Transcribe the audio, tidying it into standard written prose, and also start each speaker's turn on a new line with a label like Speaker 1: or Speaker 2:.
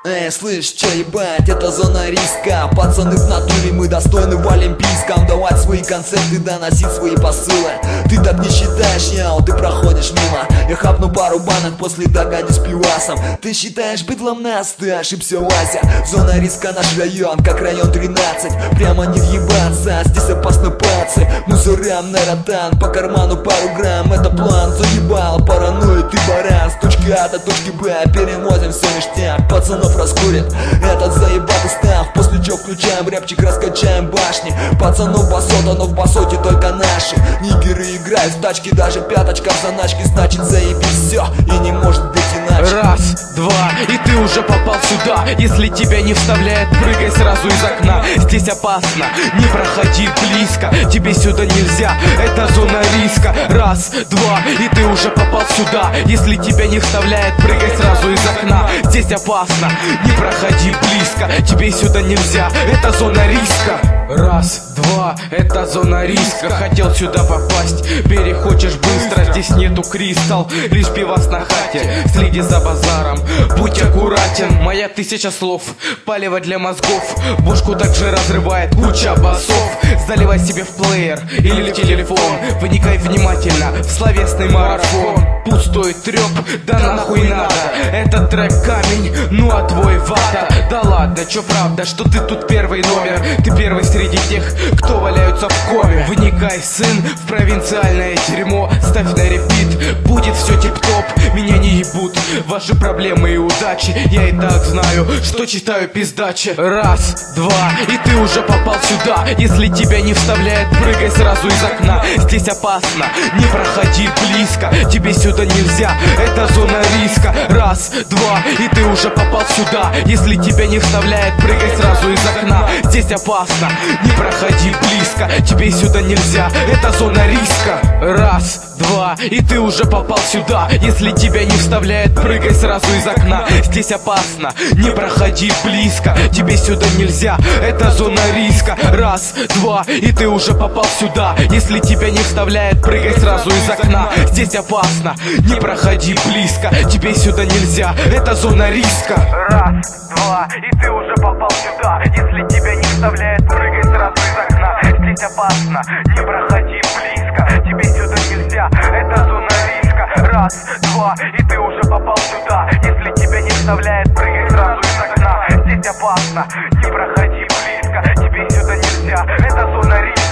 Speaker 1: Слышь, чё ебать, это зона риска. Пацаны в натуре, мы достойны в олимпийском. Давать свои концерты, доносить свои посылы. Ты так не считаешь, ты проходишь мимо. Я хапну пару банок, после догонюсь пивасом. Ты считаешь быдлом нас, ты ошибся, Вася. Зона риска наш район, как район 13. Прямо не въебаться, здесь опасно пацы. Мусорам на ротан, по карману пару грамм. Это план, заебал, параноид и баран. С точки А до точки Б перевозим все ништяк. Пацанов раскурит этот заебатый став. После чего включаем рэпчик, раскачаем башни. Пацанов басота, но в басоте только наши. Нигеры играют в тачки, даже пяточка в заначке. Значит заебись все, и не может быть иначе.
Speaker 2: Раз, два, и ты уже попал сюда. Если тебя не вставляет, прыгай сразу из окна. Здесь опасно, не проходи близко. Тебе сюда нельзя, это зона риска. Раз, два, и ты уже попал сюда. Если тебя не вставляет, прыгай сразу из окна. Здесь опасно, не проходи близко. Тебе сюда нельзя, это зона риска. Раз, два, это зона риска. Хотел сюда попасть, переходишь быстро. Здесь нету кристалл, лишь пивас на хате. Следи за базаром, будь аккуратен. Моя 1000 слов, палево для мозгов. Бошку также разрывает куча басов. Заливай себе в плеер или в телефон. Вникай внимательно в словесный марафон. Пустой треп, да нахуй надо. Этот трек камень, ну а твой вата. Да ладно, чё правда, что ты тут первый номер. Ты первый среди тех, кто валяются в коме. Вникай, сын, в провинциальное дерьмо. Ставь на репит, будет все тип-топ. Меня не ебут ваши проблемы и удачи. Я и так знаю, что читаю пиздачи. Раз, два, и ты уже попал сюда. Если тебя не вставляет, прыгай сразу из окна. Здесь опасно, не проходи близко. Тебе сюда нельзя, это зона риска. Раз, два, и ты уже попал сюда. Если тебя не вставляет, прыгай сразу из окна. Здесь опасно, не проходи близко. Тебе сюда нельзя, это зона риска. Раз, два, и ты уже попал сюда. Если тебя не вставляет, прыгай сразу из окна. Здесь опасно, не проходи близко. Тебе сюда нельзя, это зона риска. Раз, два, и ты уже попал сюда. Если тебя не вставляет, прыгай сразу из окна. Здесь опасно, не проходи близко. Тебе сюда нельзя, это зона риска. Раз, два, и ты уже попал сюда. Если тебя не вставляет, прыгай сразу из окна. Здесь опасно, не проходи близко. Тебе сюда нельзя, это зона риска. Раз, два, и ты уже попал сюда. Если тебя не вставляет, прыгай сразу из окна. Здесь опасно, не проходи близко. Тебе сюда нельзя, это зона риска.